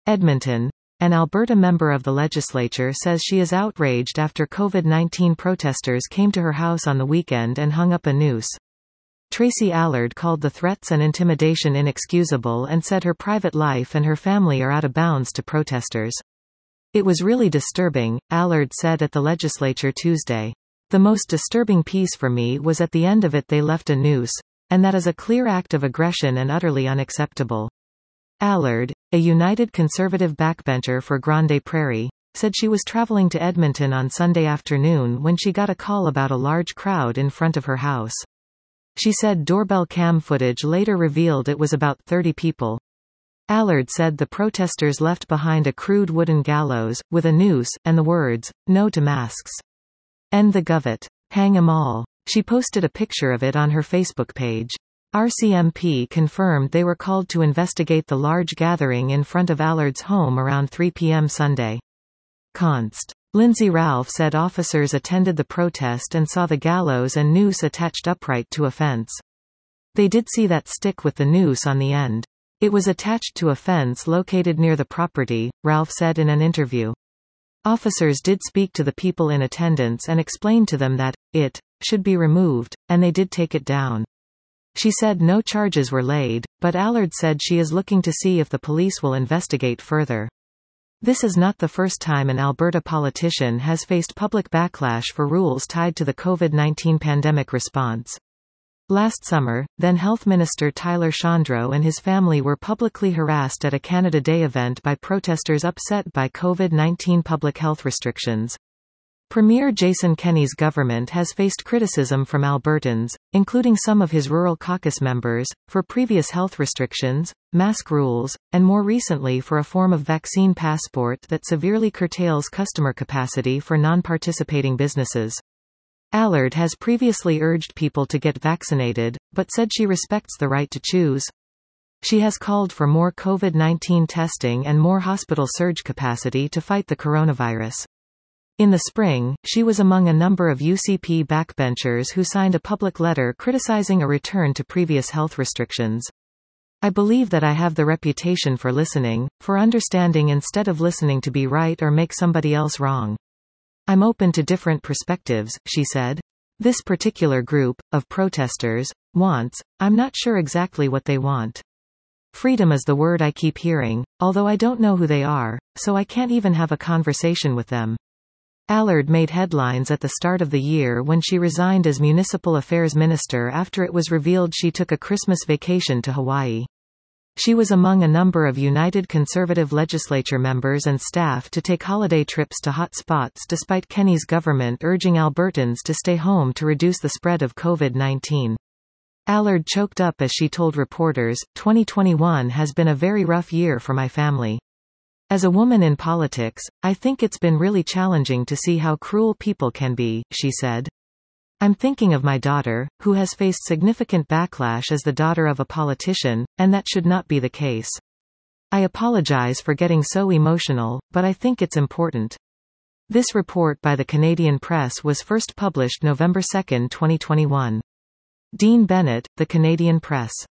Edmonton. An Alberta member of the legislature says she is outraged after COVID-19 protesters came to her house on the weekend and hung up a noose. Tracy Allard called the threats and intimidation inexcusable and said her private life and her family are out of bounds to protesters. It was really disturbing, Allard said at the legislature Tuesday. The most disturbing piece for me was at the end of it they left a noose, and that is a clear act of aggression and utterly unacceptable. Allard, a United Conservative backbencher for Grande Prairie, said she was traveling to Edmonton on Sunday afternoon when she got a call about a large crowd in front of her house. She said doorbell cam footage later revealed it was about 30 people. Allard said the protesters left behind a crude wooden gallows, with a noose, and the words, "No to masks. End the Gov't. Hang 'em all." She posted a picture of it on her Facebook page. RCMP confirmed they were called to investigate the large gathering in front of Allard's home around 3 p.m. Sunday. Const. Lindsay Ralph said officers attended the protest and saw the gallows and noose attached upright to a fence. They did see that stick with the noose on the end. It was attached to a fence located near the property, Ralph said in an interview. Officers did speak to the people in attendance and explained to them that it should be removed, and they did take it down. She said no charges were laid, but Allard said she is looking to see if the police will investigate further. This is not the first time an Alberta politician has faced public backlash for rules tied to the COVID-19 pandemic response. Last summer, then Health Minister Tyler Shandro and his family were publicly harassed at a Canada Day event by protesters upset by COVID-19 public health restrictions. Premier Jason Kenney's government has faced criticism from Albertans, including some of his rural caucus members, for previous health restrictions, mask rules, and more recently for a form of vaccine passport that severely curtails customer capacity for non-participating businesses. Allard has previously urged people to get vaccinated, but said she respects the right to choose. She has called for more COVID-19 testing and more hospital surge capacity to fight the coronavirus. In the spring, she was among a number of UCP backbenchers who signed a public letter criticizing a return to previous health restrictions. "I believe that I have the reputation for listening, for understanding instead of listening to be right or make somebody else wrong. I'm open to different perspectives," she said. This particular group, of protesters, wants, I'm not sure exactly what they want. Freedom is the word I keep hearing, although I don't know who they are, so I can't even have a conversation with them. Allard made headlines at the start of the year when she resigned as Municipal Affairs Minister after it was revealed she took a Christmas vacation to Hawaii. She was among a number of United Conservative legislature members and staff to take holiday trips to hot spots despite Kenney's government urging Albertans to stay home to reduce the spread of COVID-19. Allard choked up as she told reporters, 2021 has been a very rough year for my family. As a woman in politics, I think it's been really challenging to see how cruel people can be, she said. I'm thinking of my daughter, who has faced significant backlash as the daughter of a politician, and that should not be the case. I apologize for getting so emotional, but I think it's important. This report by the Canadian Press was first published November 2, 2021. Dean Bennett, The Canadian Press.